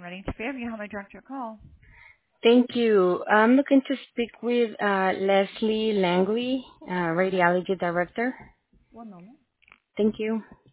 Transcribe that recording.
Reading to Fairview. How may I direct your call? Thank you. I'm looking to speak with Leslie Langley, Radiology Director. One moment. Thank you.